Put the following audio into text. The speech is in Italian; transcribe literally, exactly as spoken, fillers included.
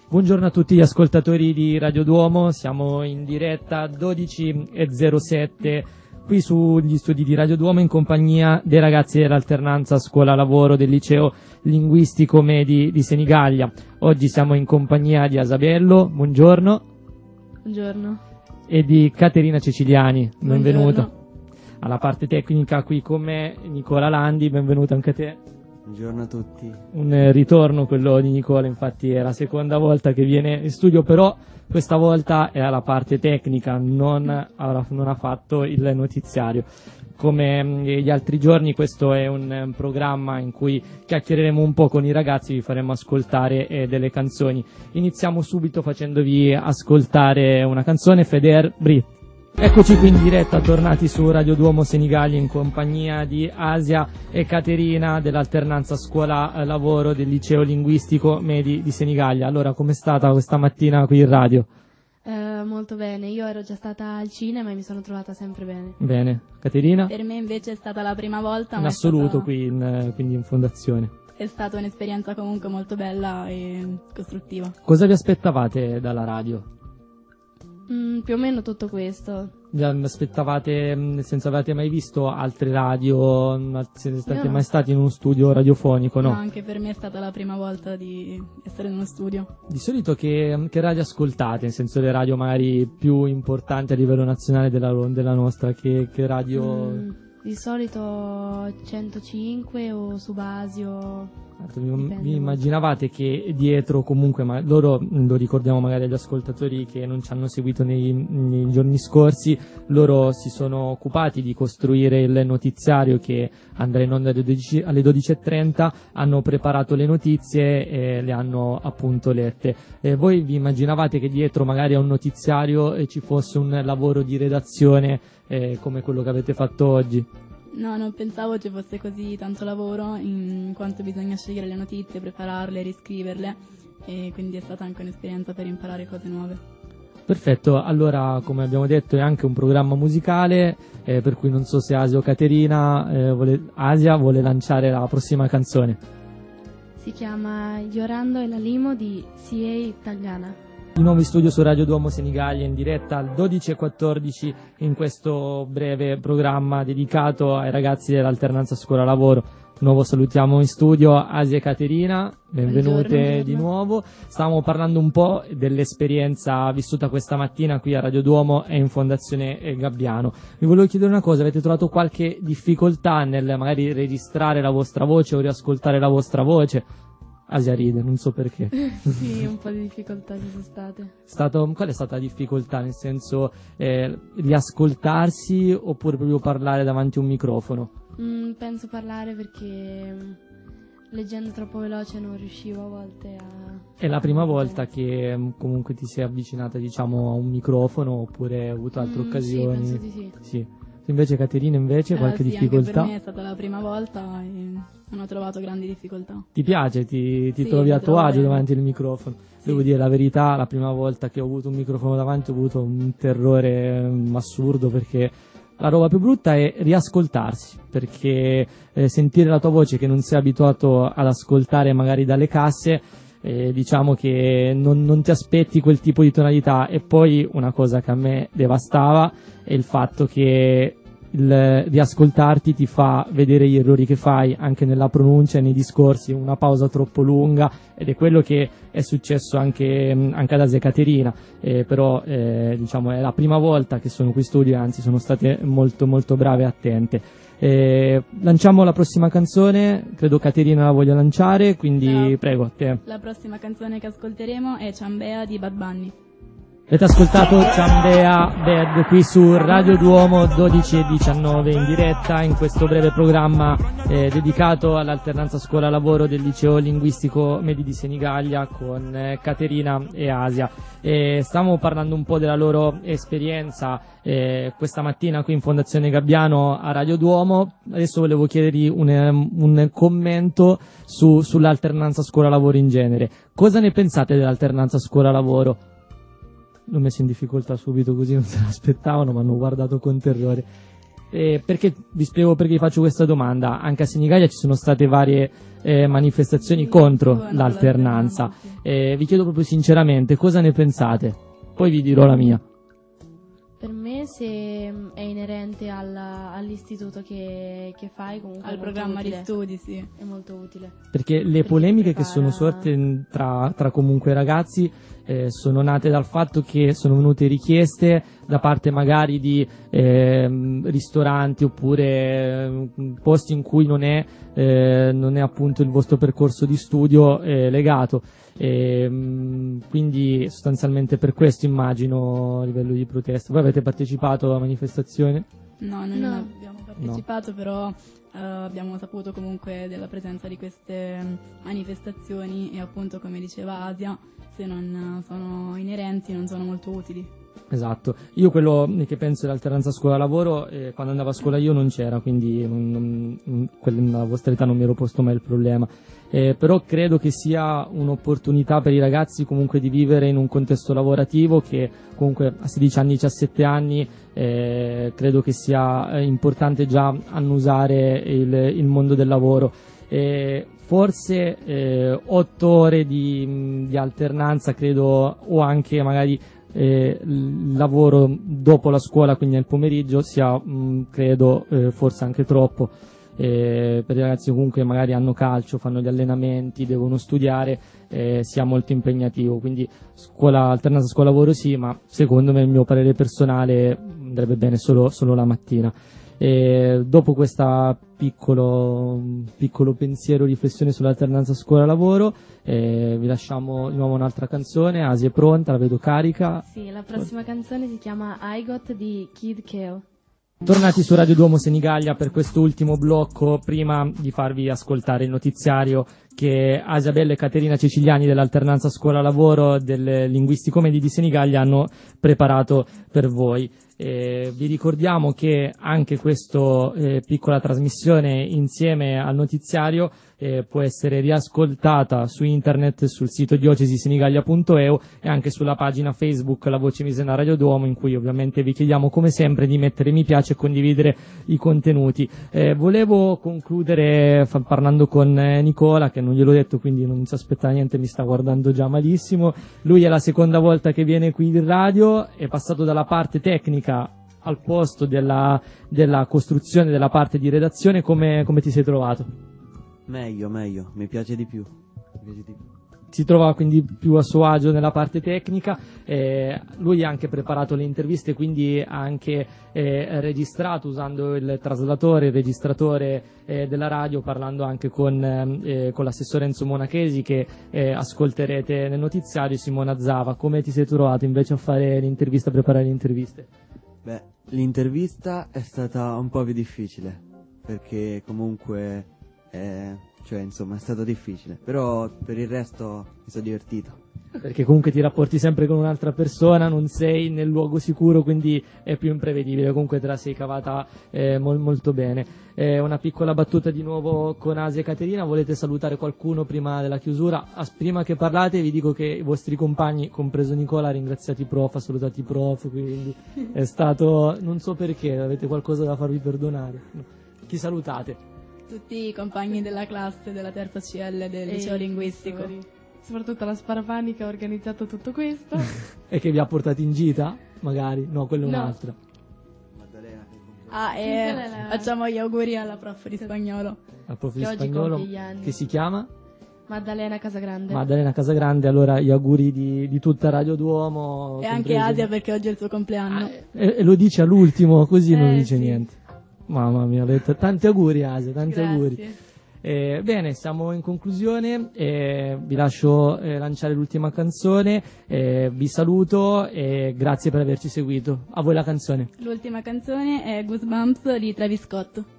Buongiorno a tutti gli ascoltatori di Radio Duomo, siamo in diretta dodici e zero sette qui sugli studi di Radio Duomo in compagnia dei ragazzi dell'alternanza scuola-lavoro del liceo linguistico Medi di Senigallia. Oggi siamo in compagnia di Asabello, buongiorno. Buongiorno. E di Caterina Ceciliani, benvenuta. Buongiorno. Alla parte tecnica qui con me Nicola Landi, benvenuto anche a te. Buongiorno a tutti. Un eh, ritorno quello di Nicola, infatti è la seconda volta che viene in studio, però questa volta è alla parte tecnica, non, avrà, non ha fatto il notiziario. Come mh, gli altri giorni questo è un, un programma in cui chiacchiereremo un po' con i ragazzi, vi faremo ascoltare eh, delle canzoni. Iniziamo subito facendovi ascoltare una canzone, Feder Brit. Eccoci qui in diretta, tornati su Radio Duomo Senigallia in compagnia di Asia e Caterina dell'alternanza scuola-lavoro del liceo linguistico Medi di Senigallia. Allora, com'è stata questa mattina qui in radio? Eh, molto bene, io ero già stata al cinema e mi sono trovata sempre bene. Bene. Caterina? Per me invece è stata la prima volta. In ma assoluto è stata, qui, in, quindi in fondazione. È stata un'esperienza comunque molto bella e costruttiva. Cosa vi aspettavate dalla radio? Mm, più o meno tutto questo. Vi aspettavate, nel senso, avete mai visto altre radio? Siete stati no. mai stati in uno studio radiofonico, no? No, anche per me è stata la prima volta di essere in uno studio. Di solito che, che radio ascoltate? Nel senso, le radio magari più importanti a livello nazionale della, della nostra, che, che radio... Mm, di solito centocinque o Subasio. Vi, vi immaginavate che dietro comunque, ma loro lo ricordiamo magari agli ascoltatori che non ci hanno seguito nei, nei giorni scorsi, loro si sono occupati di costruire il notiziario che andrà in onda alle dodici, alle dodici e trenta, hanno preparato le notizie e le hanno appunto lette. E voi vi immaginavate che dietro magari a un notiziario eh, ci fosse un lavoro di redazione eh, come quello che avete fatto oggi? No, non pensavo ci fosse così tanto lavoro, in quanto bisogna scegliere le notizie, prepararle, riscriverle, e quindi è stata anche un'esperienza per imparare cose nuove. Perfetto, allora come abbiamo detto è anche un programma musicale, eh, per cui non so se Asia o Caterina, eh, vuole, Asia vuole lanciare la prossima canzone. Si chiama Llorando en la limo di C A Italiana. Di nuovo in studio su Radio Duomo Senigallia in diretta al dodici e quattordici in questo breve programma dedicato ai ragazzi dell'alternanza scuola-lavoro. Di nuovo salutiamo in studio Asia e Caterina, benvenute Buongiorno. di nuovo. Stavamo parlando un po' dell'esperienza vissuta questa mattina qui a Radio Duomo e in Fondazione Gabbiano. Vi volevo chiedere una cosa, avete trovato qualche difficoltà nel magari registrare la vostra voce o riascoltare la vostra voce? Asia ride, non so perché. Sì, un po' di difficoltà ci sono state. Stato, qual è stata la difficoltà? Nel senso, eh, riascoltarsi oppure proprio parlare davanti a un microfono? Mm, penso parlare perché mm, leggendo troppo veloce non riuscivo a volte a... È la prima volta che mm, comunque ti sei avvicinata, diciamo, a un microfono oppure hai avuto altre Mm, occasioni? Sì, penso di sì. Sì. Invece Caterina, invece, Eh, qualche sì, difficoltà? Anche per me è stata la prima volta e non ho trovato grandi difficoltà. Ti piace? Ti, ti Sì, trovi mi a tuo trovo agio bene. davanti al microfono? Sì. Devo dire la verità, la prima volta che ho avuto un microfono davanti ho avuto un terrore mm, assurdo, perché la roba più brutta è riascoltarsi, perché eh, sentire la tua voce che non sei abituato ad ascoltare magari dalle casse, eh, diciamo che non, non ti aspetti quel tipo di tonalità. E poi una cosa che a me devastava è il fatto che il riascoltarti ti fa vedere gli errori che fai anche nella pronuncia e nei discorsi, una pausa troppo lunga, ed è quello che è successo anche, anche ad Asia e Caterina, eh, però eh, diciamo è la prima volta che sono qui in studio, anzi sono state molto molto brave e attente. Eh, lanciamo la prossima canzone, credo Caterina la voglia lanciare, quindi Ciao. prego a te. La prossima canzone che ascolteremo è Ciambea di Bad Bunny. Avete ascoltato Ciambea Bad qui su Radio Duomo dodici e diciannove in diretta in questo breve programma eh, dedicato all'alternanza scuola-lavoro del liceo linguistico Medi di Senigallia con eh, Caterina e Asia. E stavamo parlando un po' della loro esperienza eh, questa mattina qui in Fondazione Gabbiano a Radio Duomo. Adesso volevo chiedergli un, un commento su, sull'alternanza scuola-lavoro in genere. Cosa ne pensate dell'alternanza scuola-lavoro? L'ho messo in difficoltà subito, così non se l'aspettavano, ma hanno guardato con terrore. Eh, perché vi spiego perché vi faccio questa domanda. Anche a Senigallia ci sono state varie eh, manifestazioni contro l'alternanza. Eh, vi chiedo proprio sinceramente cosa ne pensate, poi vi dirò la mia. Per me, se è inerente alla- all'istituto che, che fai, comunque Al è molto programma di utile. studi, sì. È molto utile. Perché le Perché polemiche che prepara- sono sorte tra, tra comunque ragazzi eh, sono nate dal fatto che sono venute richieste da parte magari di ehm, ristoranti oppure ehm, posti in cui non è, eh, non è appunto il vostro percorso di studio eh, legato. Ehm, quindi sostanzialmente per questo immagino a livello di protesta. Voi avete partecipato alla manifestazione? No, noi No. non abbiamo partecipato, però eh, abbiamo saputo comunque della presenza di queste mm, manifestazioni e appunto, come diceva Asia, se non eh, sono inerenti non sono molto utili. Esatto, io quello che penso dell'alternanza scuola-lavoro, eh, quando andavo a scuola io non c'era, quindi non, non, non- quella- nella vostra età non mi ero posto mai il problema, eh, però credo che sia un'opportunità per i ragazzi comunque di vivere in un contesto lavorativo che comunque a sedici anni, diciassette anni eh, credo che sia eh, importante già annusare il, il mondo del lavoro. Eh, forse eh, otto ore di, di alternanza credo, o anche magari eh, il lavoro dopo la scuola, quindi nel pomeriggio, sia mh, credo eh, forse anche troppo eh, per i ragazzi comunque magari hanno calcio, fanno gli allenamenti, devono studiare, eh, sia molto impegnativo, quindi scuola, alternanza scuola-lavoro sì, ma secondo me, il mio parere personale, andrebbe bene solo, solo la mattina. E dopo questo piccolo, piccolo pensiero, riflessione sull'alternanza scuola-lavoro, eh, vi lasciamo di nuovo un'altra canzone. Asia è pronta, la vedo carica. Sì, la prossima canzone si chiama I Got di Kid Kale. Tornati su Radio Duomo Senigallia per quest'ultimo blocco, prima di farvi ascoltare il notiziario che Asia Bella e Caterina Ceciliani dell'alternanza scuola-lavoro del Linguistico Medi di Senigallia hanno preparato per voi. Eh, vi ricordiamo che anche questa eh, piccola trasmissione insieme al notiziario eh, può essere riascoltata su internet, sul sito diocesi senigallia punto e u e anche sulla pagina Facebook La Voce Misena Radio Duomo, in cui ovviamente vi chiediamo come sempre di mettere mi piace e condividere i contenuti. Eh, volevo concludere fa- parlando con eh, Nicola, che non gliel'ho detto, quindi non si aspetta niente, mi sta guardando già malissimo. Lui è la seconda volta che viene qui in radio, è passato dalla parte tecnica al posto della, della costruzione della parte di redazione. Come, come ti sei trovato? Meglio, meglio, mi piace di più. Mi piace di più. Si trova quindi più a suo agio nella parte tecnica. Eh, lui ha anche preparato le interviste, quindi ha anche eh, registrato usando il traslatore, il registratore eh, della radio, parlando anche con, eh, con l'assessore Enzo Monachesi, che eh, ascolterete nel notiziario, Simona Zava. Come ti sei trovato invece a fare l'intervista, a preparare le interviste? Beh, l'intervista è stata un po' più difficile, perché comunque, eh, cioè insomma è stato difficile, però per il resto mi sono divertito. Perché comunque ti rapporti sempre con un'altra persona, non sei nel luogo sicuro, quindi è più imprevedibile. Comunque te la sei cavata eh, mol- molto bene. Eh, una piccola battuta di nuovo con Asia e Caterina. Volete salutare qualcuno prima della chiusura? As- prima che parlate vi dico che i vostri compagni, compreso Nicola, ha ringraziato i prof, ha salutato i prof, quindi è stato, non so perché, avete qualcosa da farvi perdonare. No. Chi salutate? Tutti i compagni della classe della terza C L del E liceo i linguistico. professori. Soprattutto la Sparapani che ha organizzato tutto questo. E che vi ha portati in gita? Magari? No, quello è No. un'altra. Maddalena, che complimenti. Ah, Sì, e quella è la- facciamo gli auguri alla prof di spagnolo. Al prof di Che oggi spagnolo, compie gli anni. che si chiama Maddalena Casagrande. Maddalena Casagrande. Allora gli auguri di, di tutta Radio Duomo. E anche compreso- Asia, perché oggi è il suo compleanno. Ah, e, e lo dice all'ultimo, così non Eh, dice sì. niente. Mamma mia, ho detto, tanti auguri Asia, tanti Grazie. auguri. Eh, bene, siamo in conclusione, eh, vi lascio eh, lanciare l'ultima canzone, eh, vi saluto e grazie per averci seguito. A voi la canzone. L'ultima canzone è Goosebumps di Travis Scott.